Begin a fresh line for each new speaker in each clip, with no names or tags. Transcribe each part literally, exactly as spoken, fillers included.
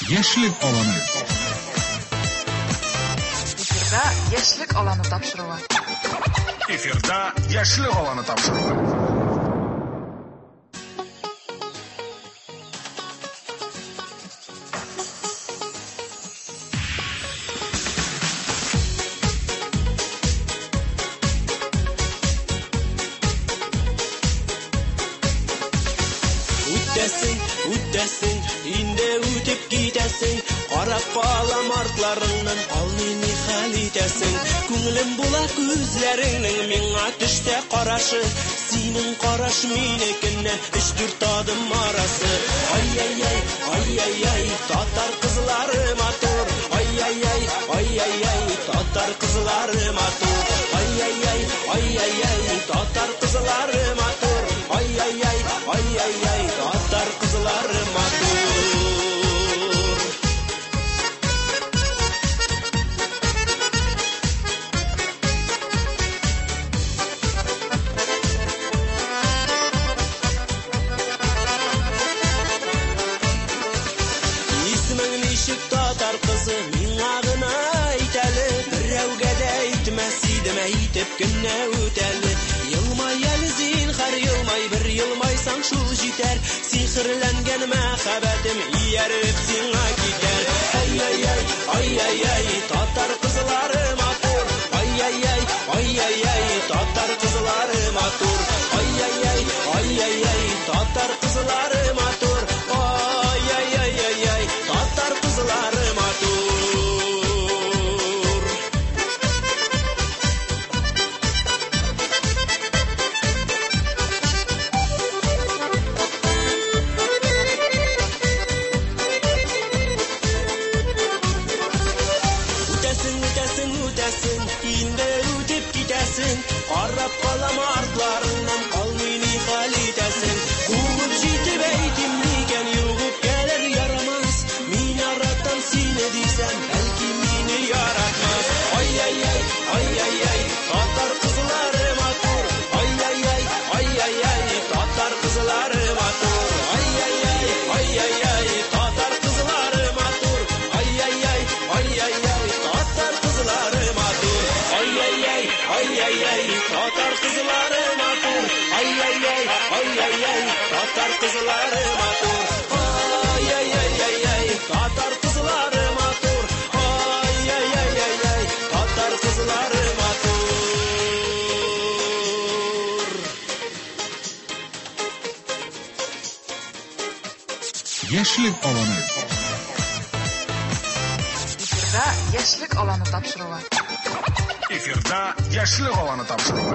Яшьлек аланы.
Эфирда яшьлек аланы тапшыруы.
Эфирда яшьлек аланы тапшыруы.
Үтәсең, үтәсең, инде үтеп китәсең. Карап калам артларыңнан, ал мине хәл итәсең. Күңелем була күзләреңнең, миңа төштә карашы. Синең караш минекеннән өч-дүрт адым арасы. Ай-яй-яй, ай-яй-яй, татар кызлары матур. Ай-яй-яй, ай-яй-яй, татар кызлары матур. Ай-яй-яй, ай-яй-яй, татар кызлары матур. Ай-яй-яй, ай-яй-яй, татар кызлары матур. Исмең ничек татар кызы, миңа гына әйт әле. Берәүгә дә әйтмәс идем, әйтеп кенә үтәле. Елмай әле зинһар, елмай, бер елмайсаң шул җитәр. Сихерләнгән мәхәббәтем ияреп сиңа китәр. Ай-яй-яй, ай-яй-яй, татар кызлары матур. Ай-яй-яй, ай-яй-яй, татар кызлары матур. Ай-яй-яй, ай-яй-яй, татар кызлары матур. Ай-яй-яй-яй, татар кызлары матур. Үтәсең, үтәсең, үтәсең, инде үтеп китәсең. Карап калам артларыңнан, ал мине хәл итәсең. Куып җитеп әйтим микән, югып кәлер ярамас. Мин яратам сине дисәм, бәлки мине яратмас. Ай-яй-яй, ай-яй-яй, татар кызлары матур. Ай-яй-яй, ай-яй-яй, татар кызлары матур. Ай-яй-яй, ай-яй-яй, татар кызлары матур. Ай-яй-яй, ай-яй-яй, татар кызлары матур. Ай-яй-яй, ай-яй-яй, татар кызлары матур. Ай-яй-яй, ай-яй-яй, татар кызлары матур. Ай-яй-яй-яй, татар кызлары матур. Ай-яй-яй-яй, татар кызлары матур.
Яшьлек аланы.
Эфирда яшьлек аланы тапшыруы.
Эфирда яшьлек аланы тапшыруы.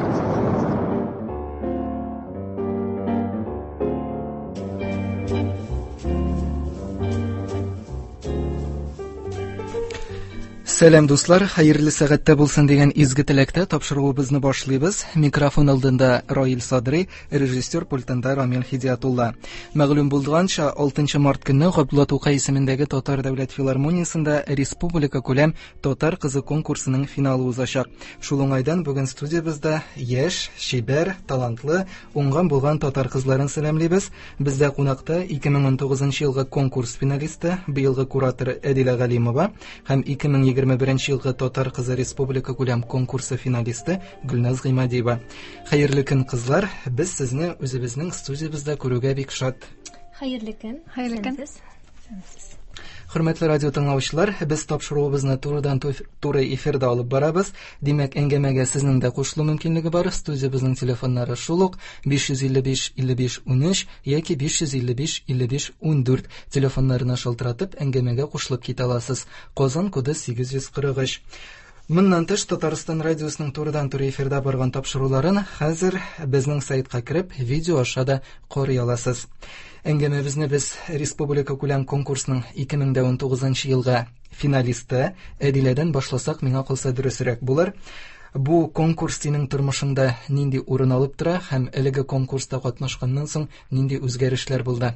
Сәлам дуслар, хәерле сәгатьтә булсын дигән изге теләктә тапшыруыбызны башлыйбыз. Микрофон алдында Раил Садри, режиссер пультында Рамил Хидиятулла. Мәгълүм булганча, алтынчы март көнне Габдулла Тукай исемендәге Татар дәүләт филармониясендә республика күләм татар кызы конкурсының финалы узачак. Шул уңайдан бүген студиябызда яшь, чибәр, талантлы, уңган булган татар кызларын сәламлибез. Бездә кунакта ике мең унтугызынчы елгы конкурс финалисты, быелгы куратор Әдилә Галимова һәм ике мең егерме беренче елгы татар кызы республика күләм конкурсы финалисты Гөлназ Гыймадиева. Хәерле көн кызлар, без сезне үзебезнең студиябызда күрүгә бик шат.
Хәерле көн.
Хәерле көн.
Хөрмәтле радио тыңлаучылар, без тапшыруыбызны турыдан туры эфирда алып барабыз. Димәк, әңгәмәгә сезнең дә кушылу мөмкинлеге бар. Студиябызның телефоннары шул ук биш йөз илле биш илле биш унөч яки биш йөз илле биш илле биш ундүрт телефоннарына шалтыратып әңгәмәгә кушылып китә аласыз. Казан коды сигез йөз кырык өч. Моннан тыш Татарстан радиосының турыдан туры эфирда барган тапшыруларын хәзер безнең сайтка кирип, видео аша да карый аласыз. Әңгәмәбезне без республика күләм конкурсының ике мең унтугызынчы елгы финалисты Әдиләдән башласак, миңа калса дөресрәк булыр. Бу конкурс синең тормышыңда нинди урын алып тора һәм әлеге конкурста катнашканнан соң нинди үзгәрешләр булды?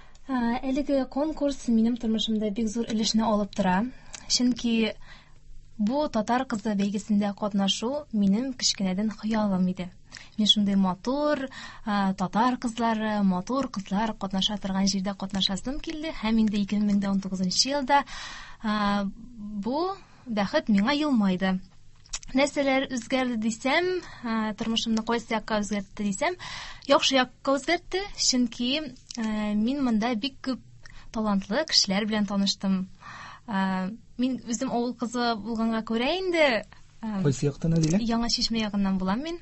Әлеге конкурс минем тормышымда бик зур өлешне алып тора. Чөнки бу татар кызы бәйгесендә катнашу минем кичкенәдән хыялым иде. Мин шундый матур татар кызлары, матур кызлар катнаша торган җирдә катнашасым килде һәм инде ике мең унтугызынчы елда бу бәхет миңа елмайды. Нәрсәләр үзгәрде дисәм, тормышымны кайсы якка үзгәртте дисәм, яхшы якка үзгәртте, чөнки мин монда бик күп талантлы кешеләр белән таныштым. Мин үзем авыл кызы булганга күрә инде,
кайсы яктан Әдилә?
Яңа Чишмә ягыннан булам мин.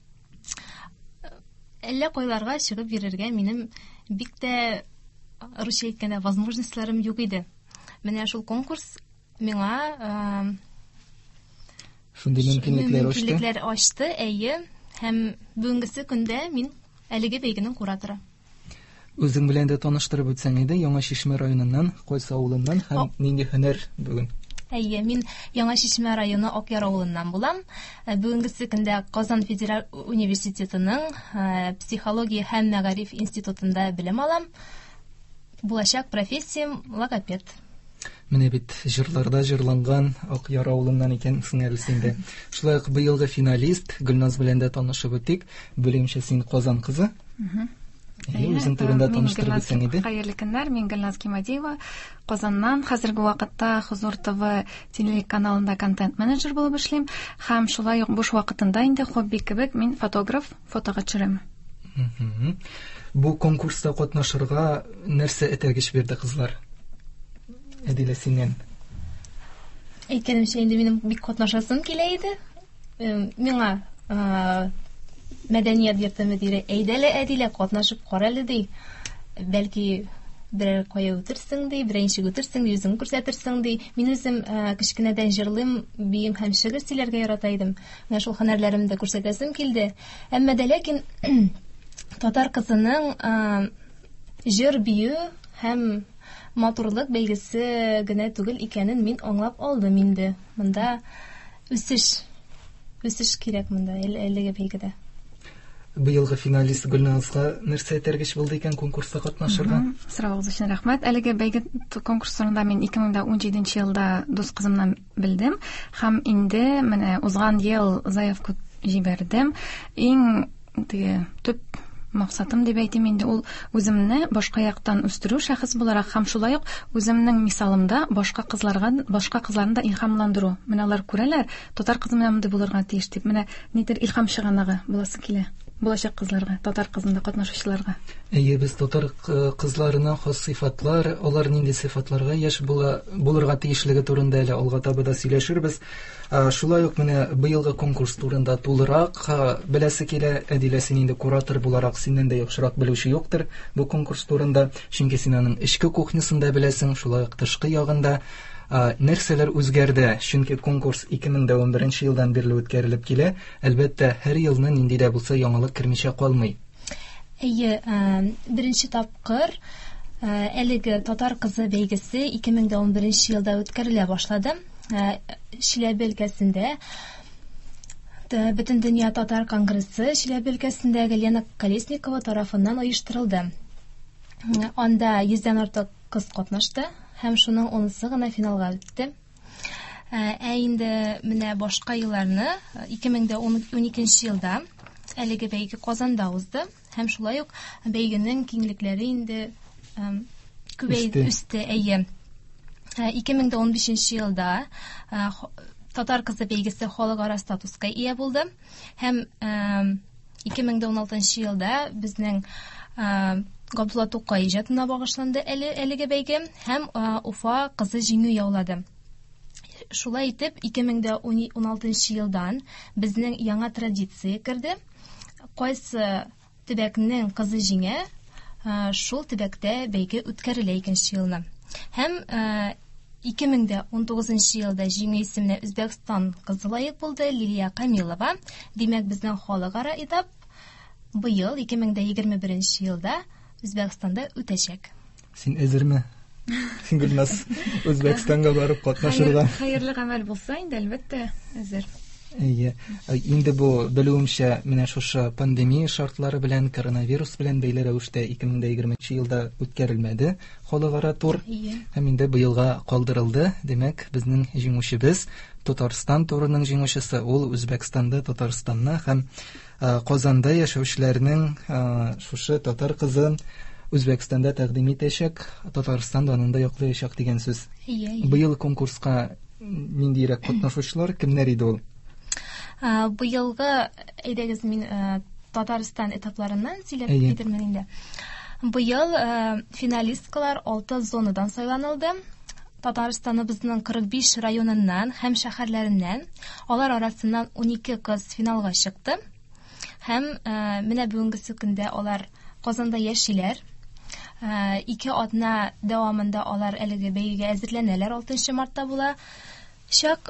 Әллә кайларга чыгып йөрергә минем бик тә русча әйткәндә возможностьларым юк иде. Менә шул конкурс миңа
шундый мөмкинлекләр ачты.
Мөмкинлекләр ачты, әйе, һәм бүгенге көндә мин әлеге бәйгенең кураторы.
Үзең белән дә таныштырып үтсәң иде, Яңа Чишмә районыннан, кайсы авылыннан һәм нинди һөнәр бүген?
Әйе, мин Яңа Чишмә районы Акъяр авылыннан булам. Бүгенге көндә Казан Федераль университетының психология һәм мәгариф институтында белем алам. Булачак профессиям логопед.
Менә бит җырларда җырланган Акъяр авылыннан икәнсең әле син дә. Шулай ук быелгы финалист Гөлназ белән дә танышып үтик. Белемчә син Казан кызы. Әйе, үзең турында таныштырып үтсәң иде.
Хәерле көннәр, мин Гөлназ Кимадиева, Казаннан. Хәзерге вакытта Хозур ТВ телеканалында контент-менеджер булып эшлим, һәм шулай ук буш вакытында инде хобби кебек мин фотограф, фотога төшерәм.
Бу конкурста катнашырга нәрсә этәргеч бирде кызлар? Әдилә синнән.
Әйткәнемчә, инде минем бик катнашасым килә иде. Миңа мәдәният йорты мөдире әйдәле Әдилә катнашып кара әле ди. Бәлки берәр кая үтерсең ди, беренче үтерсең ди, үзең күрсәтерсең ди. Мин үзем кичкенәдән җырлыйм, бием һәм шигырь сөйләргә ярата идем. Менә шул һөнәрләремне күрсәтәсем килде. Әмма дә ләкин татар кызының җыр бию һәм матурлык бәйгесе генә түгел икәнен мин аңлап алдым инде. Монда үсеш, үсеш кирәк монда әлеге бәйгедә.
Быелгы финалист Гөлназга нәрсә этәргеч булды икән конкурста катнашырга?
Сорагыгыз өчен рәхмәт. Әлеге бәйге конкурсында мин ике мең унҗиденче елда дус кызымнан белдем һәм инде менә узган ел заявка җибәрдем. Иң төп максатым дип әйтим инде ул үземне башка яктан үстерү шәхес буларак һәм шулай ук үземнең мисалымда башка кызларга, башка кызларны да илһамландыру. Менә алар күрәләр, татар кызы менә монда булырга тиеш дип. Менә нидер илһам чыганагы буласы килә. Булачак кызларга, татар кызында катнашучыларга.
Әйе, без татар кызларына хас сыйфатлар, алар нинди сыйфатларга яшь була, булырга тиешлеге турында әле алга таба да сөйләшербез. Шулай ук менә быелгы конкурс турында тулырак беләсе килә. Әдилә, син инде куратор буларак синнән дә яхшырак белүче юктыр бу конкурс турында, чөнки син аның эчке кухнясында беләсең, шулай ук тышкы ягында. Нәрсәләр үзгәрде, чөнки конкурс ике мең унберенче елдан бирле үткәрелеп килә. Әлбәттә, һәр елны нинди дә булса яңалык кермичә калмый.
Әйе, беренче тапкыр әлеге татар кызы бәйгесе ике мең унберенче елда үткәрелә башлады. Чиләбе өлкәсендә Бөтен дөнья татар конгрессы Чиләбе өлкәсендәге Лена Колесникова тарафыннан оештырылды. Анда йөздән артык кыз катнашты һәм шуның унысы гына финалга үтте. Ә инде менә башка елларны ике мең уникенче елда әлеге бәйге Казанда узды һәм шулай ук бәйгенең киңлекләре инде күбәйде, үсте. Әйе. ике мең унбишенче елда татар кызы бәйгесе халыкара статуска ия булды һәм ике мең уналтынчы елда безнең Габдулла Тукай иҗатына багышланды әлеге бәйге һәм Уфа кызы җиңү яулады. Шулай итеп, ике мең уналтынчы елдан безнең яңа традиция керде. Кайсы төбәкнең кызы җиңә, шул төбәктә бәйге үткәрелә икенче елны. Һәм ике мең унтугызынчы елда җиңү исеменә Үзбәкстан кызы лаек булды, Лилия Камилова. Димәк, безнең халыкара этап быел ике мең егерме беренче елда Үзбәкстанда үтәчәк.
Син әзерме? Син Гөлназ Үзбәкстанга барып катнашырга?
Хәерле гамәл булса инде, әлбәттә, әзер.
Әйе. Инде бу белүемчә менә шушы пандемия шартлары белән, коронавирус белән бәйле рәвештә ике мең егерменче елда үткәрелмәде халыкара тур. Һәм инде быелга калдырылды. Димәк, безнең җиңүчебез Татарстан турының җиңүчесе ул Үзбәкстанда, Татарстанны һәм Казанда яшәүчеләрнең шушы татар кызын Үзбәкстанда тәкъдим итәчәк, Татарстан данында яклаячак дигән сүз. Быел конкурска ниндирәк катнашучылар кемнәр иде ул?
Быелгы, әйдәгез, мин Татарстан этапларыннан сөйләп китермен инде. Быел финалисткалар алты зонадан сайланылды. Татарстаныбызның кырык биш районыннан һәм шәһәрләреннән, алар арасыннан унике кыз финалга чыкты. Һәм менә бүгенге көндә алар Казанда яшиләр. Ике атна дәвамында алар әлеге бәйгегә әзерләнәләр. алтынчы мартта була. Шак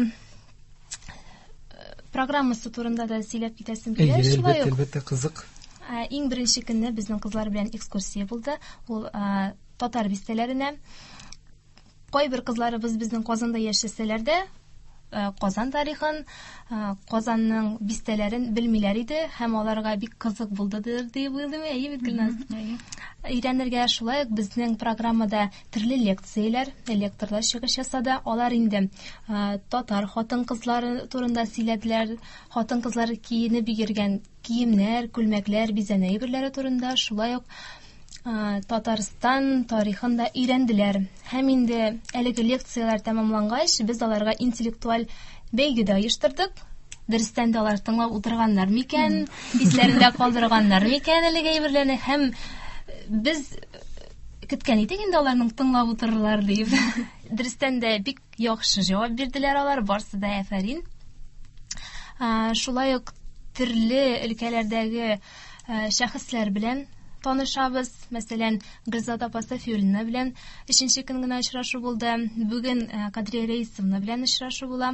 программасы турында да сөйләп китәсем килә. Шулай ук
әлбәттә кызык.
Иң беренче көнне безнең кызлар белән экскурсия булды. Ул татар бистәләренә. Кайбер кызларыбыз безнең Казанда яшәсәләр дә, Казан тарихын, Казанның бистәләрен белмиләр иде, һәм аларга бик кызык булдыдыр дип уйлыйм. Әйе бит, Гөлназ? Өйрәнергә шулай ук безнең программада төрле лекцияләр, лекторлар чыгыш ясады. Алар инде татар хатын-кызлары турында сөйләделәр, хатын-кызлар киенеп йөргән киемнәр, күлмәкләр, бизәнә әйберләре турында, шулай ук Татарстан тарихын да өйрәнделәр. Һәм инде әлеге лекцияләр тәмамлангач, без аларга интеллектуаль бәйге дә оештырдык. Дөрестән дә алар тыңлап утырганнар микән, исләрендә калдырганнар микән әлеге әйберләрне, һәм без көткән идек инде аларның тыңлап утырырлар дип. Дөрестән дә бик яхшы җавап бирделәр алар, барсы да әфәрин. Шулай ук төрле өлкәләрдәге шәхесләр белән танышабыз. Мәсәлән, Гөлзат апа Сафиуллина белән өченче көн генә очрашу булды. Бүген Кадрия Рәисовна белән очрашу була.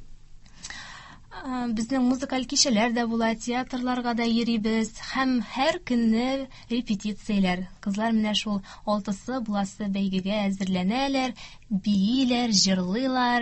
Безнең музыкаль кичәләр дә була, театрларга да йөрибез һәм һәр көнне репетицияләр. Кызлар менә шул алтысы буласы бәйгегә әзерләнәләр, бииләр, җырлыйлар.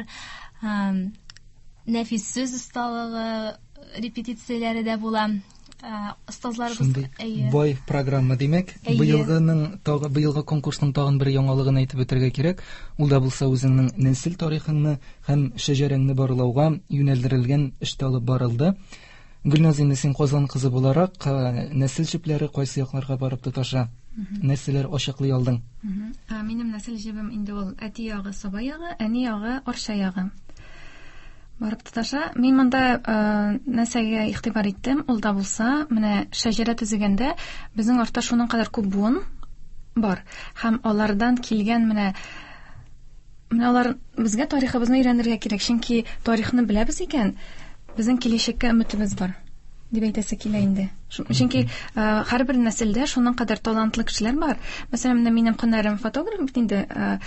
Нәфис сүз осталыгы репетицияләре дә була. Остазларыбыз
бай программа димәк. Быелгының тагы быелгы конкурсның тагын бер яңалыгын әйтеп үтәргә кирәк. Ул да булса үзеңнең нәсел тарихыңны һәм шәҗәрәңне барлауга юнәлдерелгән эштә алып барылды. Гөлназ, инде син Казан кызы буларак, нәсел җепләре кайсы якларга барып тоташа? Нәселләр ачыклый алдың?
Минем нәсел җебем инде ул әти ягы Саба ягы, әни ягы Арча ягы. Барып тоташа. Мин монда нәрсәгә игътибар иттем, ул да булса, менә шәҗәрә төзегәндә безнең артта шуның кадәр күп буын бар. Һәм алардан килгән менә менә алар безгә тарихыбызны өйрәнергә кирәк, чөнки тарихны беләбез икән, безнең киләчәккә өметебез бар. Дип әйтәсе килә инде. Чөнки һәрбер нәселдә шуның кадәр талантлы кешеләр бар. Мәсәлән, менә минем көннәрем фотограф бит инде,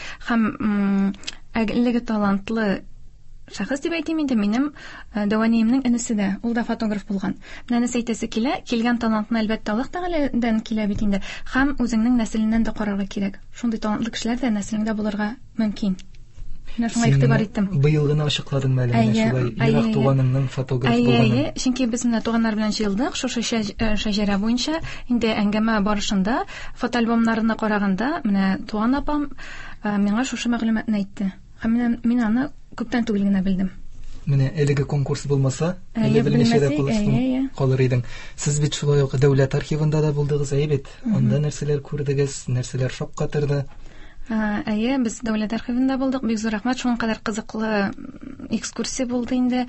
һәм әлеге талантлы шәхес дип әйтим инде, минем дәваниемнең энесе дә, ул да фотограф булган. Менә нәрсә әйтәсе килә, килгән талантны әлбәттә Аллаһ Тәгаләдән килә бит инде, һәм үзеңнең нәселеннән дә карарга кирәк. Шундый талантлы кешеләр дә нәселеңдә булырга мөмкин. Менә шуңа игътибар иттем.
Быел гына ачыкладың мәле, шулай ерак туганыңның фотограф булганын.
Әйе, чөнки без менә туганнар белән җыелдык, шушы шәҗәрә буенча инде әңгәмә барышында, фотоальбомнарына караганда, менә туган апам миңа шушы мәгълүматны әйтте. Һәм мин аны күптән түгел генә белдем.
Менә әлеге конкурс булмаса, әле белмәсә дә калыр идең. Сез бит шулай ук дәүләт архивында да булдыгыз, әйе бит? Анда нәрсәләр күрдегез, нәрсәләр шаккатырды?
Әйе, без дәүләт архивында булдык. Бик зур рәхмәт, шуның кадәр кызыклы экскурсия булды инде.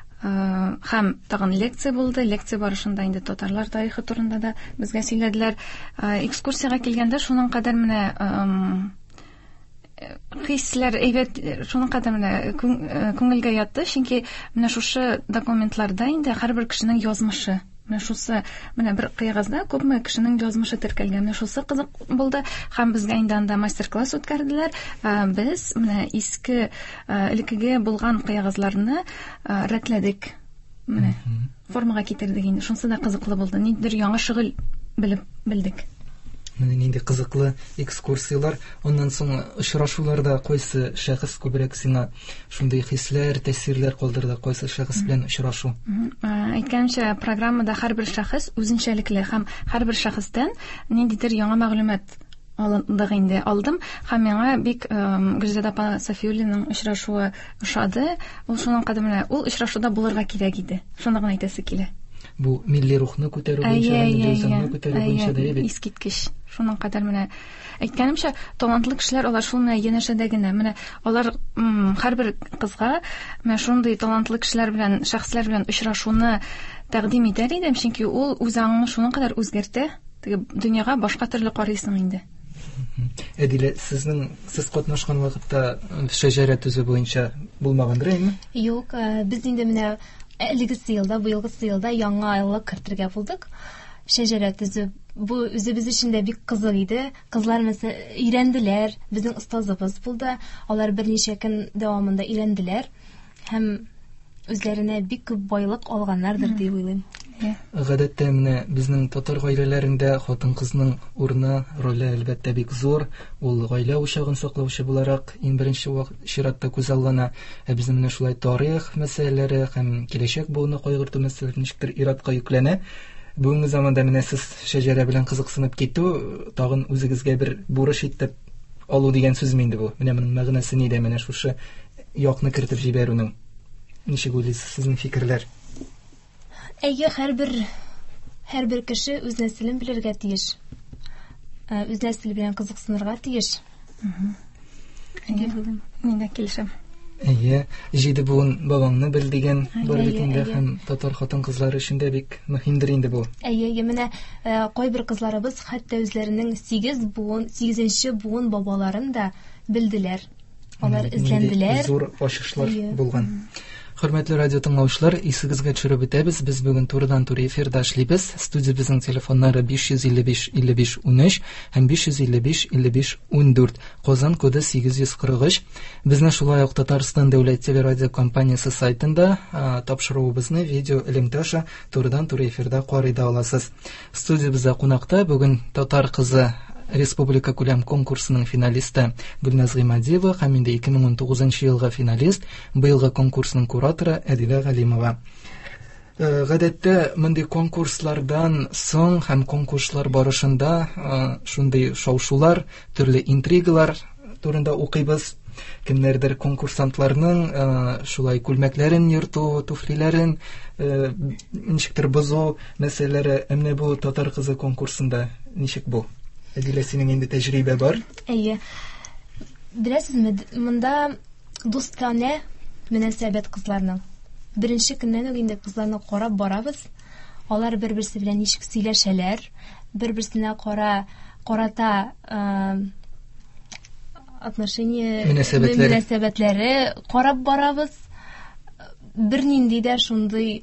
Һәм тагын лекция булды. Лекция барышында инде татарлар тарихы турында да безгә сөйләделәр. Экскурсиягә килгәндә шуның кадәр менә хисләр, әйбәт, шуның кадәр менә күңелгә ятты, чөнки менә шушы документларда инде һәрбер кешенең язмышы, менә шусы, менә бер кыягызда күпме кешенең язмышы теркәлгән. Менә шусы кызык булды. Һәм безгә инде анда мастер-класс үткәрделәр. Без менә иске элекеге булган кыягызларны рәтләдек. Менә формага китердек инде. Шунысы да кызыклы булды. Нидер яңа шөгыль белеп белдек.
Менә нинди кызыклы экскурсиялар, аннан соң очрашуларда кайсы шәхес күбрәк сиңа шундый хисләр, тәэсирләр калдырды, кайсы шәхес белән очрашу?
Әйткәнчә, программада һәрбер шәхес үзенчәлекле һәм һәрбер шәхестән ниндидер яңа мәгълүмат алындык инде алдым һәм миңа бик Гөлзәдә апа Сафиуллиның очрашуы ошады. Ул шуның кадәр ул очрашуда булырга кирәк иде. Шуны гына әйтәсе килә.
Бу милли рухны күтәрү буенча, милли үзаңны күтәрү буенча да бит.
Искиткеч. Шуның кадәр менә әйткәнемчә, талантлы кешеләр алар шул менә янәшәдә генә. Менә алар һәрбер кызга менә шундый талантлы кешеләр белән, шәхесләр белән очрашуны тәкъдим итәр идем, чөнки ул үзаңны шуның кадәр үзгәртә. Теге дөньяга башка төрле карыйсың инде.
Әдилә, сезнең сез катнашкан вакытта шәҗәрә төзү буенча булмагандыр инде?
Юк, без инде менә элегесе елда, бу елгы елда яңа айлык кертергә булдык. Шәҗәрә төзү бу үзебез өчен дә бик кызык иде. Кызлар мәсәлән өйрәнделәр, безнең остазыбыз булды. Алар берничә көн дәвамында өйрәнделәр һәм үзләренә бик күп байлык алганнардыр дип уйлыйм.
Гадәттә менә безнең татар гаиләләрендә хатын-кызның урыны, роле әлбәттә бик зур. Ул гаилә учагын саклаучы буларак иң беренче чиратта күз аллана. Ә безнең менә шулай тарих мәсьәләләре һәм киләчәк буыны кайгырту мәсьәләләре ничектер иратка йөкләнә. Бүгенге заманда менә сез шәҗәрә белән кызыксынып китү, тагын үзегезгә бер бурыч итеп алу дигән сүзме инде бу? Менә моның мәгънәсе нидә, менә шушы якны кертеп җибәрүнең? Ничек уйлыйсыз, сезнең фикерләр?
Әйе, һәрбер һәрбер кеше үз нәселен белергә тиеш. Үз нәселе белән кызыксынырга тиеш.
Мин дә килешәм.
Әйе, җиде буын бабаңны бел дигән бар бит инде, һәм татар хатын-кызлары өчен дә бик мөһимдер инде бу.
Әйе, менә кайбер кызларыбыз хәтта үзләренең сигез буын, сигезенче буын бабаларын да белделәр. Алар эзләнделәр.
Зур ачышлар булган. Хөрмәтле радио тыңлаучылар, исегезгә төшереп үтәбез. Без бүген турыдан-туры эфирда эшлибез. Студиябезнең телефоннары биш йөз илле биш илле биш унөч һәм биш йөз илле биш илле биш ундүрт. Казан коды сигез йөз кырык өч. Безне шулай ук Татарстан дәүләт телерадио компаниясе сайтында тапшыруыбызны видео элемтәше турыдан-туры эфирда карый да аласыз. Студиябызда кунакта бүген татар кызы Республика күләм конкурсының финалисты Гөлназ Гыймадиева һәм инде ике мең унтугызынчы елгы финалист, быелгы конкурсның кураторы Әдилә Галимова. Гадәттә, мондый конкурслардан соң һәм конкурслар барышында шундый шау-шулар, төрле интригалар турында укыйбыз. Кемнәрдер конкурсантларның шулай күлмәкләрен йөртү, туфлиләрен ничектер бозу мәсьәләләре, әмма бу татар кызы конкурсында ничек бу? Әдилә, синең инде тәҗрибә бар?
Әйе. Беләсезме, монда дустана мөнәсәбәт кызларның. Беренче көннән үк инде кызларны карап барабыз. Алар бер-берсе белән ничек сөйләшәләр, бер-берсенә кара карата отношение мөнәсәбәтләре карап барабыз. Бернинди дә шундый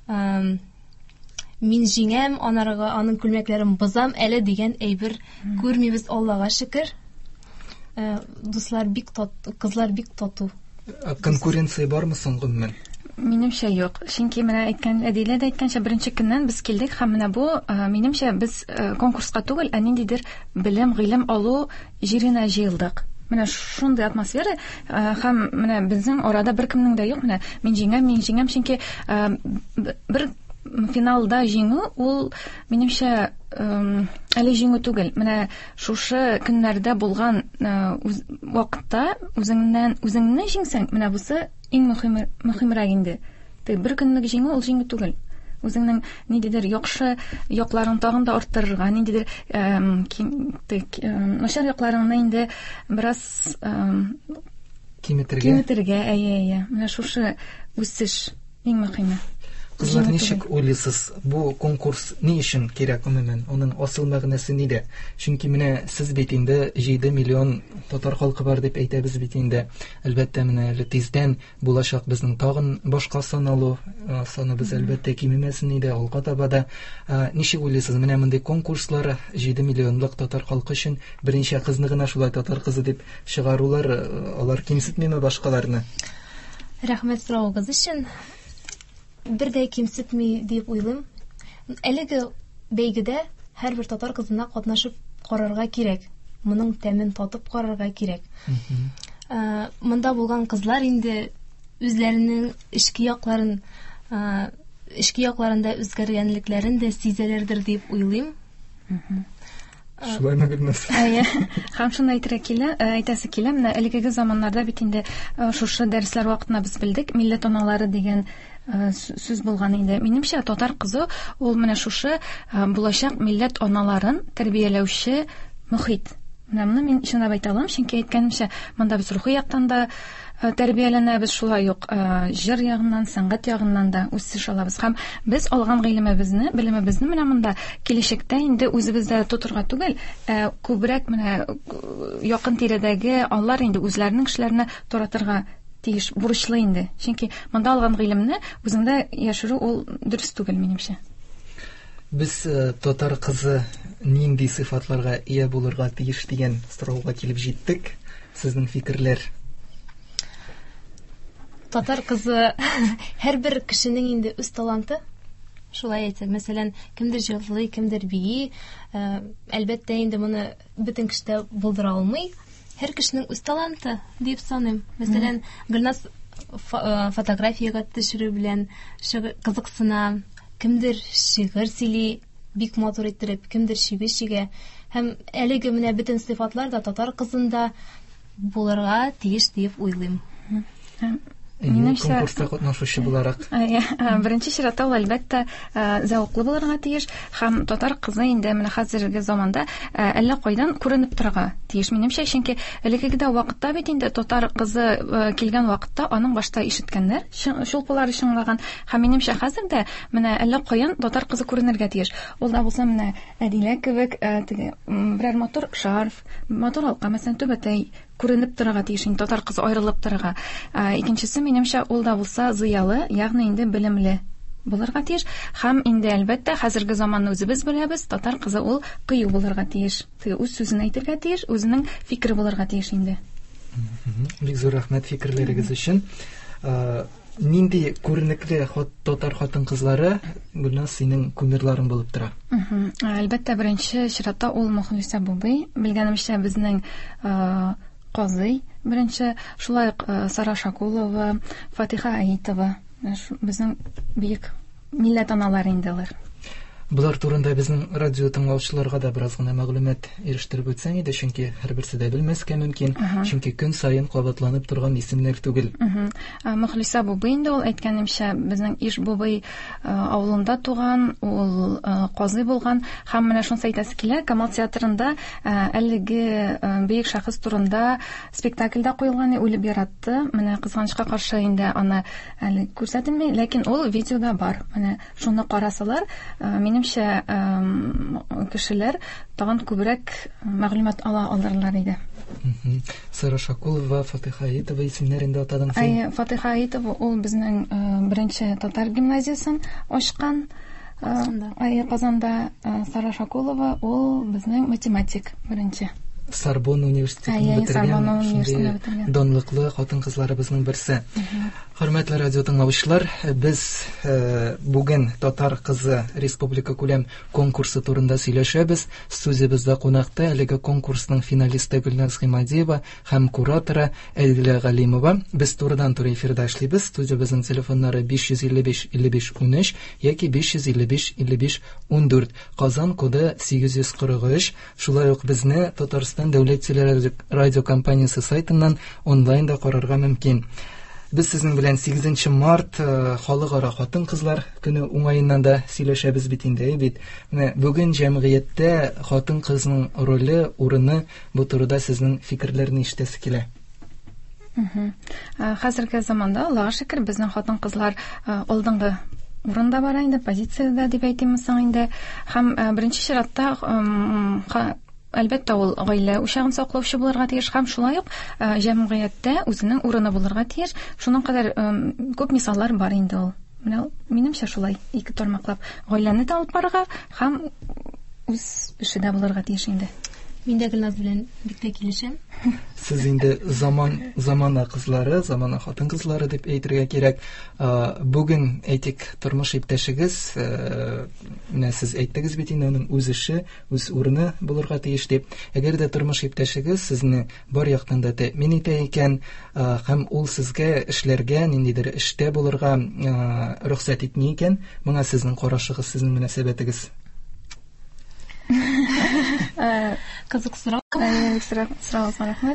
мин җиңәм, анарга аның күлмәкләрен бозам әле дигән әйбер күрмибез, Аллага шөкер. Дуслар бик тату, кызлар бик тату.
Конкуренция бармы соң гомумән?
Минемчә юк. Чөнки менә әйткән Әдилә дә әйткәнчә, беренче көннән без килдек һәм менә бу минемчә без конкурска түгел, ә ниндидер белем, гыйлем алу җиренә җыелдык. Менә шундый атмосфера һәм менә безнең арада беркемнең дә юк. Менә мин җиңәм, мин җиңәм, чөнки бер финалда җиңү ул минемчә әле җиңү түгел. Менә шушы көннәрдә булган вакытта үзеңнән үзеңне җиңсәң, менә бусы иң мөһим мөһимрәк инде. Бер көнлек җиңү ул җиңү түгел. Үзеңнең ниндидер яхшы якларын тагын да арттырырга, ниндидер начар якларыңны инде бераз
киметергә.
Киметергә, әйе-әйе. Менә шушы үсеш иң мөһиме.
Кызлар, ничек уйлыйсыз, бу конкурс ни өчен кирәк гомумән? Аның асыл мәгънәсе нидә? Чөнки менә сез бит инде җиде миллион татар халкы бар дип әйтәбез бит инде. Әлбәттә, менә әле тиздән булачак безнең тагын башка сан алу, саныбыз әлбәттә кимемәсен иде, алга таба да. Ничек уйлыйсыз, менә мондый конкурслар җиде миллионлык татар халкы өчен беренче кызны гына шулай татар кызы дип чыгарулар, алар кимсетмиме башкаларны?
Рәхмәт сорауыгыз өчен. Бер дә кимсетми дип уйлыйм. Әлеге бәйгедә һәрбер татар кызына катнашып карарга кирәк. Моның тәмен татып карарга кирәк. Э, Монда булган кызлар инде үзләренең эчке якларын, э, эчке якларында үзгәргәнлекләрен дә сизәләрдер дип уйлыйм.
Шулаймы белмәс.
Әйе, һәм шуны әйтергә килә, әйтәсе килә, менә әлеге заманнарда бит инде шушы дәресләр вакытында без белдек, милләт аналары дигән сүз булган инде. Минемчә, татар кызы ул менә шушы булачак милләт аналарын тәрбияләүче мөхит. Менә моны мин чынлап әйтә алам, чөнки әйткәнемчә, монда без рухи яктан да тәрбияләнәбез, шулай ук җыр ягыннан, сәнгать ягыннан да үсеш алабыз. Һәм без алган гыйлемебезне, белемебезне менә монда киләчәктә инде үзебездә тотырга түгел, күбрәк менә якын тирәдәге алар инде үзләренең кешеләренә таратырга тиеш, бурычлы инде. Чөнки монда алган гыйлемне үзеңдә яшерү ул дөрес түгел минемчә.
Без татар кызы нинди сыйфатларга ия булырга тиеш дигән сорауга килеп җиттек. Сезнең фикерләр?
Татар кызы һәрбер кешенең инде үз таланты. Шулай әйтсәк, мәсәлән, кемдер җырлый, кемдер бии, әлбәттә инде моны бөтен кешедә булдыра алмый. Һәр кешенең үз таланты дип саныйм. Мәсәлән, Гөлназ фотографиягә төшерү белән кызыксына, кемдер шигырь сөйли, бик матур иттереп, кемдер шигырь шигә. Һәм әлеге менә бөтен сыйфатлар да татар кызында булырга тиеш дип уйлыйм.
Конкурста катнашучы буларак.
Беренче чиратта ул әлбәттә зәвыклы булырга тиеш, һәм татар кызы инде менә хәзерге заманда әллә кайдан күренеп торырга тиеш. Минемчә, чөнки әлегә вакытта бит инде татар кызы килгән вакытта аның башта ишеткәннәр, шулпылары чыңлаган. Һәм минемчә, хәзердә менә әллә каян татар кызы күренергә тиеш. Ул да булса менә Әдилә кебек, теге берәр матур шарф, матур алка, мәсәлән, түбәтәй күренеп торырга тиеш, татар кызы аерылып торырга. Икенчесе, минемчә, ул да булса зыялы, ягъни инде белемле булырга тиеш. Һәм инде әлбәттә хәзерге заманны үзебез беләбез, татар кызы ул кыю булырга тиеш. Үз сүзен әйтергә тиеш, үзенең фикере булырга тиеш инде.
Бик зур рәхмәт фикерләрегез өчен. Нинди күренекле татар хатын кызлары буна синең кумирларың булып тора?
Әлбәттә, беренче чиратта ул Мөхлисә Бубый, белгәнемчә безнең Казый, беренче, шулай Сара Шакулова, Фатиха Аитова, безнең бик милләт аналары инде алар.
Булар турында безнең радио тыңлаучыларга да бераз гына мәгълүмат ирештереп үтсәң иде, чөнки һәрберсе дә белмәскә мөмкин, чөнки көн сайын кабатланып торган исемнәр түгел.
Мөхлисә Бубый инде ул әйткәнемчә безнең Иш Бубый авылында туган, ул казый булган, һәм менә шуны әйтәсе килә, Камал театрында әлеге бөек шәхес турында спектакльдә куелган, үлеп яратты. Менә кызганычка каршы инде аны әле күрсәтелми, ләкин ул видеода бар. Менә шуны карасалар, минемчә, кешеләр тагын күбрәк мәгълүмат ала алырлар иде.
Сара Шакулова, Фатиха Аитова исемнәрендә атадың син?
Әйе, Фатиха Аитова ул безнең беренче татар гимназиясын ачкан. Әйе, Казанда. Сара Шакулова ул безнең математик беренче.
Сорбонна университетын бетергән, данлыклы хатын-кызларыбызның берсе. Хөрмәтле радио тыңлаучылар, без бүген татар кызы республика күләм конкурсы турында сөйләшәбез. Студиябызда кунакта әлеге конкурсның финалисты Гөлназ Гыймадиева һәм кураторы Әдилә Галимова. Без турыдан-туры эфирда эшлибез. Студиябызның телефоннары биш йөз илле биш илле биш унөч яки биш йөз илле биш илле биш ундүрт. Казан коды сигез йөз кырык өч. Шулай ук безне Татарстан дәүләт телерадио компаниясе сайтыннан онлайн да карарга мөмкин. Без сезнең белән сигезенче март халыкара хатын-кызлар көне уңаеннан да сөйләшәбез бит инде, бит. Менә бүген җәмгыятьтә хатын-кызның роле, урыны бу турыда сезнең фикерләрне ишетәсе килә.
Хәзерге заманда, Аллага шөкер, безнең хатын-кызлар алдынгы урында бара инде, позициядә дип әйтәмез инде. Һәм беренче чиратта әлбәттә ул гаилә учагын саклаучы булырга тиеш, һәм шулай ук җәмгыятьтә үзенең урыны булырга тиеш. Шуның кадәр күп мисаллар бар инде ул. Менә минемчә шулай ике тармаклап гаиләне дә алып барырга һәм үз эшендә булырга тиеш инде.
Мин дә Гөлназ белән бик тә килешәм.
Сез инде заман замана кызлары, замана хатын кызлары дип әйтергә кирәк. Бүген әйтик, тормыш иптәшегез, менә сез әйттегез бит инде, аның үз эше, үз урыны булырга тиеш дип. Әгәр дә тормыш иптәшегез сезне бар яктан да тәэмин итә икән, һәм ул сезгә эшләргә, ниндидер эштә булырга рөхсәт итми икән, моңа сезнең карашыгыз, сезнең мөнәсәбәтегез?
Кызык сорау.
Сорауга рәхмәт.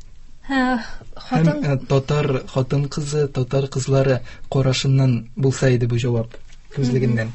Хатын татар хатын кызы, татар кызлары карашыннан булса иде бу җавап күзлегеннән.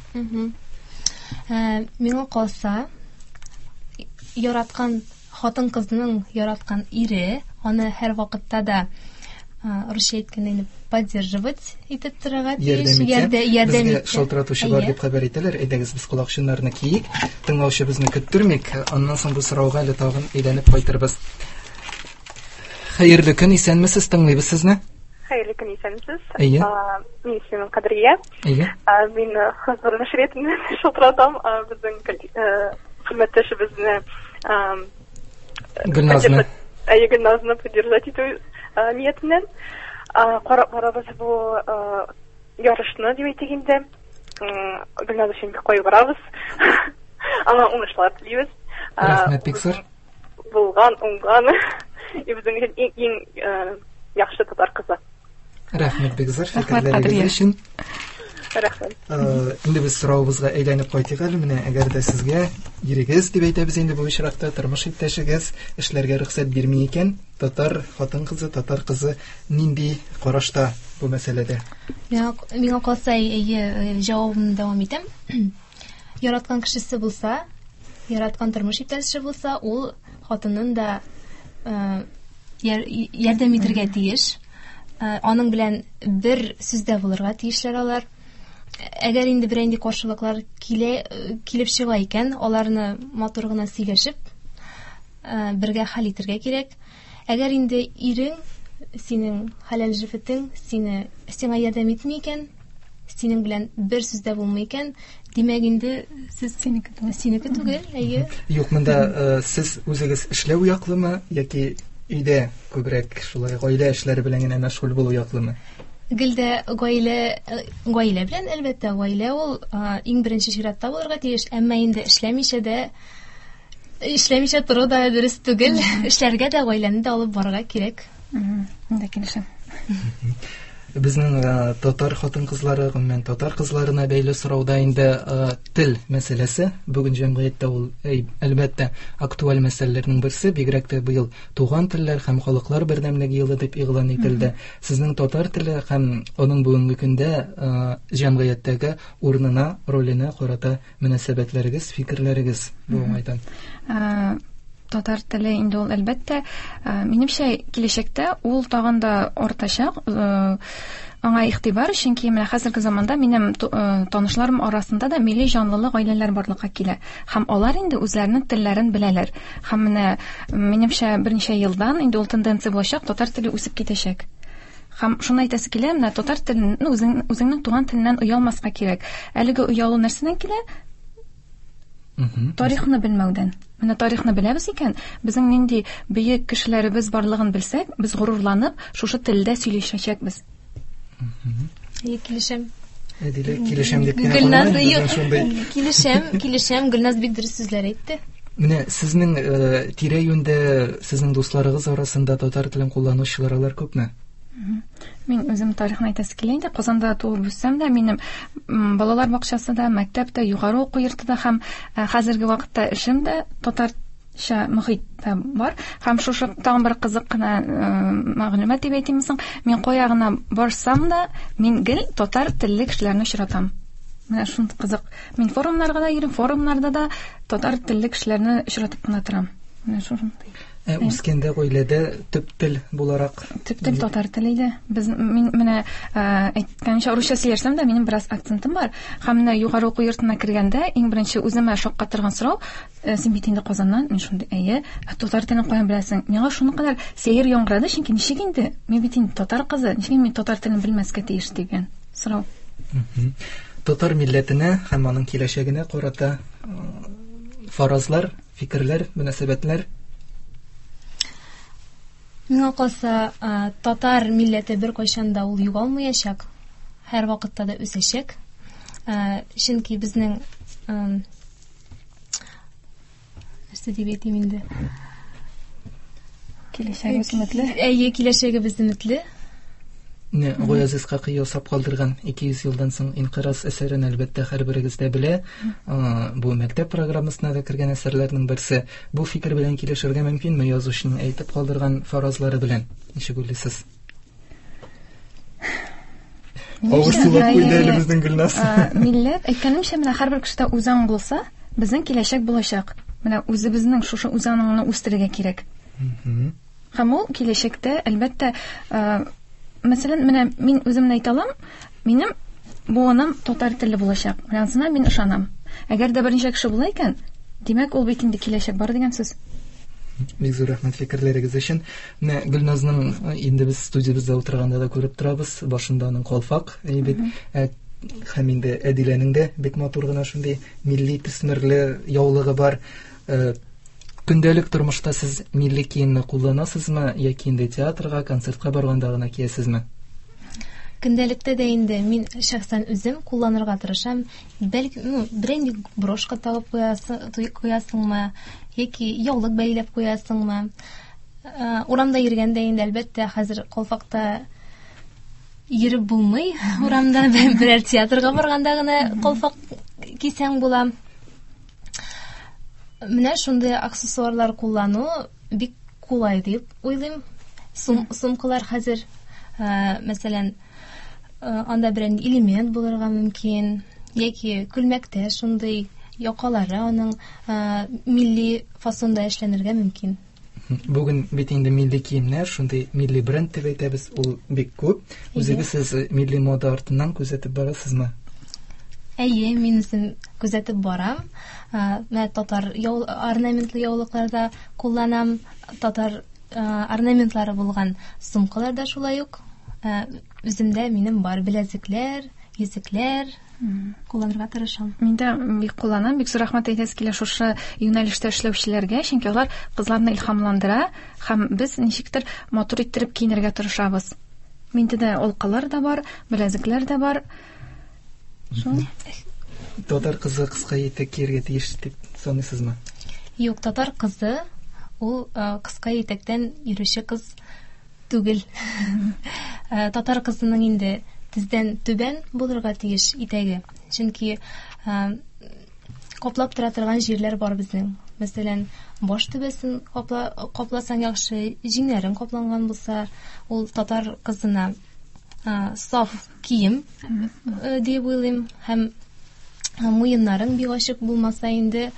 Миңа калса, яраткан хатын кызның яраткан ире аны һәр вакытта да русча әйткәндә поддерживать итеп торырга тиеш, ярдәм итә.
Шалтыратучы бар дип хәбәр итәләр. Әйдәгез, без колакчыннарны киек, тыңлаучыбызны көттөрмик, аннан соң бу сорауга әле тагын әйләнеп кайтырбыз. Хәерле көн, исәнмесез, тыңлыйбыз сезне?
Хәерле көн, исәнмесез.
Әйе.
Мин исемем Кадрия.
Әйе.
Мин хәзер нәшриятны шалтыратам, безнең хезмәттәшебезне
Гөлназны.
Әйе, Гөлназны поддержать итү ниятеннән карап барабыз бу ярышны дип әйтик инде. Гөлназ өчен бик кайгырабыз. Аңа уңышлар телибез.
Рәхмәт бик зур.
Булган, уңган. Безнең өчен иң яхшы татар кызы.
Рәхмәт бик зур фикерләрегез өчен.
Рәхмәт.
Инде без сорауыбызга әйләнеп кайтыйк әле. Менә әгәр дә сезгә ирегез дип әйтәбез инде бу очракта, тормыш иптәшегез эшләргә рөхсәт бирми икән, татар хатын кызы, татар кызы нинди карашта бу мәсьәләдә?
Миңа калса, әйе, җавабымны дәвам итәм. Яраткан кешесе булса, яраткан тормыш иптәше булса, ул хатынын да ярдәм итәргә тиеш. Аның белән бер сүздә булырга тиешләр алар. Әгәр инде беренди каршылыклар килә килеп чыга икән, аларны матур гына сөйләшеп, бергә хәл итәргә кирәк. Әгәр инде ирең, синең хәләл җифетең, сине сиңа ярдәм итми икән, синең белән бер сүздә булмый икән, димәк инде сез синеке синеке түгел, әйе.
Юк, монда сез үзегез эшләү яклымы яки өйдә күбрәк шулай гаилә эшләре белән генә мәшгуль булу яклымы?
Гөлдә гаилә гаилә белән, әлбәттә, гаилә ул иң беренче чиратта булырга тиеш, әмма инде эшләмичә дә эшләмичә тору да дөрес түгел. Эшләргә дә, гаиләне дә алып барырга кирәк.
Монда килешәм.
Безнең татар хатын кызлары, гомумән татар кызларына бәйле сорауда инде тел мәсьәләсе бүген җәмгыятьтә ул әлбәттә актуаль мәсьәләләрнең берсе, бигрәк тә быел туган телләр һәм халыклар бердәмлеге елы дип игълан ителде. Сезнең татар теле һәм аның бүгенге көндә җәмгыятьтәге урынына, роленә карата мөнәсәбәтләрегез, фикерләрегез бу уңайдан.
Татар теле инде ул әлбәттә, минемчә киләчәктә ул тагын да артачак. Аңа игътибар, чөнки менә хәзерге заманда минем танышларым арасында да милли җанлылык гаиләләр барлыкка килә. Һәм алар инде үзләренең телләрен беләләр. Һәм менә минемчә берничә елдан инде ул тенденция булачак, татар теле үсеп китәчәк. Һәм шуны әйтәсе килә, менә татар телен үзеңнең туган теленнән уялмаска кирәк. Әлеге уялу нәрсәдән килә? Тарихны белмәүдән. Менә тарихны беләбез икән, безнең нинди бөек кешеләребез барлыгын белсәк, без горурланып, шушы телдә сөйләшәчәкбез.
Әйе, килешәм.
Әдилә, килешәм дип кенә
Гөлназ, килешәм, килешәм, Гөлназ бик дөрес сүзләр әйтте.
Менә сезнең тирә-юньдә, сезнең дусларыгыз арасында татар телен кулланучылар күпме?
Мин үзем тарихны әйтәсе килә инде. Казанда туып үссәм дә, минем балалар бакчасында, мәктәптә, югары уку йортында һәм хәзерге вакытта эшем дә татарча мөхиттә бар. Һәм шушы тагын бер кызык кына мәгълүмат дип әйтим соң, мин кая гына барсам да, мин гел татар телле кешеләрне очратам. Менә шундый кызык. Мин форумнарга да йөрим, форумнарда да татар телле кешеләрне очратып кына торам. Менә шундый.
Үскәндә гаиләдә төп тел буларак
төп тел татар теле иде. Без мин менә әйткәнчә русча сөйләсәм дә, минем бераз акцентым бар. Һәм менә югары уку йортына кергәндә, иң беренче үземә шакка торган сорау, син бит инде Казаннан, мин шундый, әйе, татар телен каян беләсең? Миңа шуны кадәр сәер яңгырады, чөнки ничек инде? Мин бит инде татар кызы, ничек мин татар телен белмәскә тиеш дигән сорау.
Татар милләтенә һәм аның киләчәгенә карата фаразлар, фикерләр, мөнәсәбәтләр
Миңа калса, а, татар милләте бер кайчан да ул югалмаячак, һәр вакытта да үсәчәк. А, чөнки безнең ам, нәрсә дип әйтим инде?
Киләчәгебез өметле.
Әйе, киләчәгебез өметле.
Не, Гыязис Хакый ясап калдырган ике йөз елдан соң инкыйраз әсәрен әлбәттә һәрберегез дә белә. А, бу мәктәп программасына да кергән әсәрләрнең берсе. Бу фикер белән килешергә мөмкинме язучының әйтеп калдырган фаразлары белән? Ничек уйлыйсыз? Авыр сулап куйды әле безнең Гөлназ.
А, Милләт әйткәнемчә, менә һәрбер кешедә үзаң булса, безнең киләчәк булачак. Менә үзебезнең шушы үзаңны үстерергә кирәк.
Мгм.
Һәм ул киләчәктә әлбәттә, а, мәсәлән, менә мин үземне әйтә алам, минем буыным татар телле булачак. Менә мин ышанам. Әгәр дә берничә кеше була икән, димәк ул бит инде киләчәк бар дигән сүз.
Бик зур рәхмәт фикерләрегез өчен. Менә Гөлназның инде без студиябызда утырганда да күреп торабыз, башында аның калфак, әйбит, ә, һәм инде Әдиләнең дә бик матур гына шундый милли төсмерле яулыгы бар. Ә, Көндәлек тормышта сез милли киемне кулланасызмы, яки инде театрга, концертка барганда гына киесезме?
Көндәлектә дә инде мин шәхсән үзем кулланырга тырышам. Бәлки, ну, берәр брошка табып куясың, куясыңмы, яки яулык бәйләп куясыңмы? Ә, Урамда йөргәндә инде әлбәттә хәзер калфакта йөреп булмый. Урамда берәр театрга барганда гына калфак кисәң була. Менә шундый аксессуарлар куллану бик кулай дип уйлыйм. Сум, сумкалар хәзер, ә, мәсәлән, ә, анда берәр элемент булырга мөмкин, яки күлмәктә шундый якалары аның ә, милли фасонда эшләнергә мөмкин.
Бүген бит инде милли киемнәр, шундый милли бренд дип әйтәбез, ул бик күп. Үзегез сез милли мода артыннан күзәтеп барасызмы?
Әйе, мин үзем күзәтеп барам. Ә, Менә татар яу, орнаментлы яулыкларда кулланам, татар ә, орнаментлары булган сумкалар да шулай ук. Ә, Үземдә минем бар беләзекләр, йөзекләр, кулланырга тырышам.
Мин дә бик кулланам, бик зур рәхмәт әйтәс килә шушы юнәлештә эшләүчеләргә, чөнки алар кызларны илһамландыра һәм без ничектер матур иттереп киенергә тырышабыз. Миндә дә алкалар да бар, беләзекләр дә бар. Шул.
Татар кызы кыска итек кияргә тиеш дип саныйсызмы?
Юк, татар кызы ул ә, кыска итектән йөрүче кыз түгел. Ә, Татар кызының инде тездән түбән булырга тиеш итәге. Чөнки ә, каплап тора торган җирләр бар безнең. Мәсәлән, баш түбәсен капла, капласаң яхшы, җиңнәрен капланган булса, ул татар кызына ә, саф кием ә, дип уйлыйм. Һәм муеннарың бик ачык булмаса инде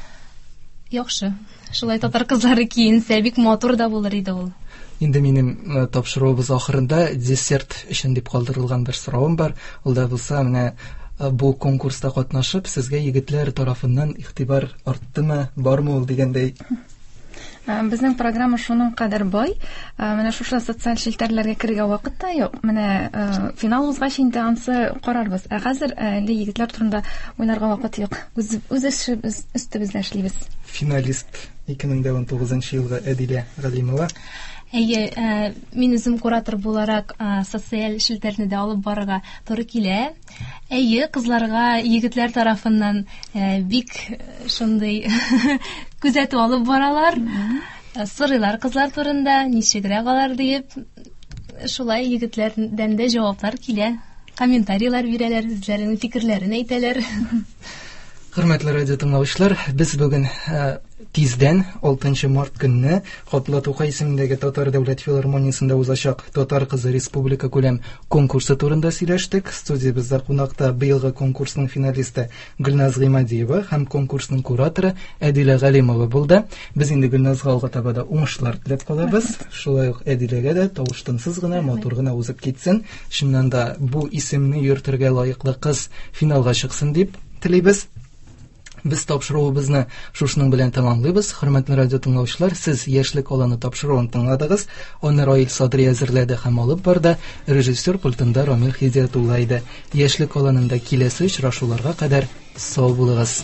яхшы. Шулай татар кызлары киенсә бик матур да булыр иде ул.
Инде минем ә, тапшыруыбыз ахырында десерт өчен дип калдырылган бер соравым бар. Ул да булса, менә ә, бу конкурста катнашып, сезгә егетләр тарафыннан игътибар арттымы, бармы ул дигәндәй?
Ә, Безнең программа шуның кадәр бай. Ә, Менә шушы социаль челтәрләргә керергә вакыт та юк. Менә ә, финал узгач инде ансы карарбыз. Ә хәзер әле егетләр турында уйнарга вакыт юк. Үз үз эшебез өстебездә эшлибез.
Финалист ике мең унтугызынчы елгы Әдилә Галимова.
Әйе, ә, мин үзем куратор буларак ә, социаль челтәрне дә алып барырга туры килә. Әйе, кызларга егетләр тарафыннан ә, бик шундый күзәтү алып баралар. Ә, Сорыйлар кызлар турында, ничегрәк алар дип. Шулай егетләрдән дә җаваплар килә. Комментарийлар бирәләр, үзләренең фикерләрен әйтәләр.
Хөрмәтле радио тыңлаучылар, без бүген ә, тиздән алтынчы март көнне Хатлы Тукай исемендәге Татар дәүләт филармониясендә узачак Татар кызы республика күләм конкурсы турында сөйләштек. Студиябызда кунакта быелгы конкурсның финалисты Гөлназ Гыймадиева һәм конкурсның кураторы Әдилә Галимова булды. Без инде Гөлназга алга таба да уңышлар теләп калабыз. Шулай ук Әдиләгә дә тавыштансыз гына, матур гына узып китсен. Шуннан да бу исемне йөртергә лаеклы кыз финалга чыксын дип телибез. Без тапшыруыбызны шушының белән тәмамлыйбыз. Хөрмәтле радио тыңлаучылар, сез яшьлек аланы тапшыруын тыңладыгыз. Аны Раил Садри әзерләде һәм алып барды. Режиссер пультында Рамил Хидиятулла иде. Яшьлек аланында киләсе очрашуларга кадәр сау булыгыз.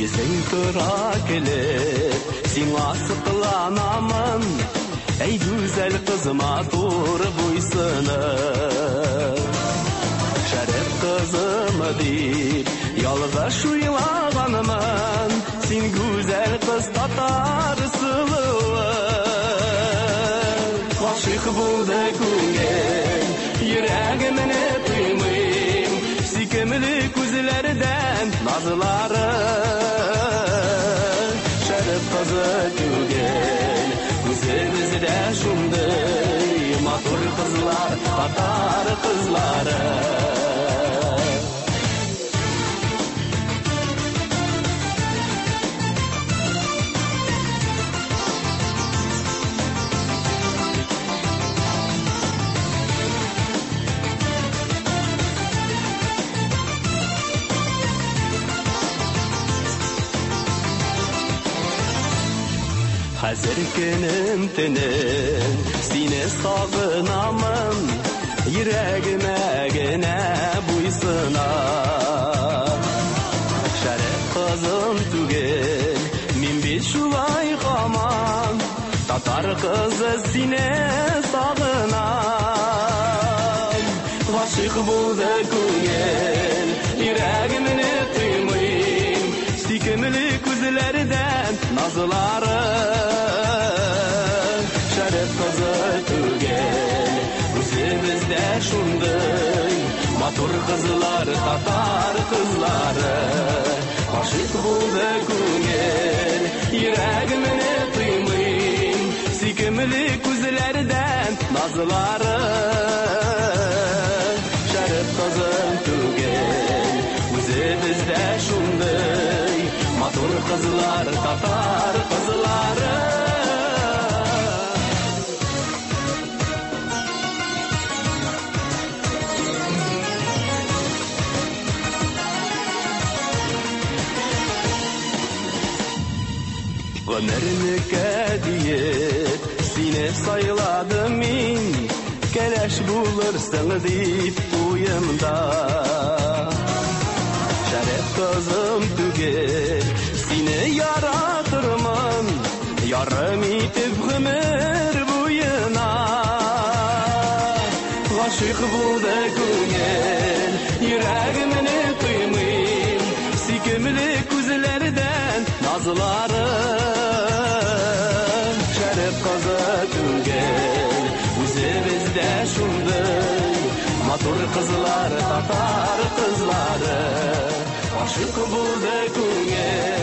Есің тұра келіп, сен асықланамын, әй güzel қыз матур буйсыны. Шәріп қызымы деп, ялғаш уйлағанымын, сен güzel қыз татар сұлуы. Ғашық болды көңіл, жүрегімні тыймайым, сүйкімлі көзлерден назылары. Шәріп қызы түгел, өзімізде шумдай, матур қызлар, татар қызлары. Hazır günüm tünüm, seni sağınamın, yüreğime gene buysuna. Şərəf kızım tügel, min bir şulay qaman, tatar kızı seni sağınam. Aşık buldu көңіл, yüreğimini tıymayım, sükümlü gözlerden nazıları. Şərəf kızı tügel, özümüzde şunday, матур kızlar, tatar kızları. Aşık buldu көңіл, yüreğimini tıymayım, sükümlü gözlerden nazıları. Şərəf kızı tügel, özümüzde şunday, матур kızlar, tatar kızları. Ömrümü diyip seni sayladım min, keleş bulursun deyip uyumda. Şərəf kızım tügel, seni yaratırman, yarım itip ömür boyuna. Aşık buldu көңіл, yüreğimini tıymayım, sükümlü gözlerden nazıları. Şərəf kızı tügel, özümüzde şunday, матур kızlar, tatar kızları. Aşık buldu көңіл,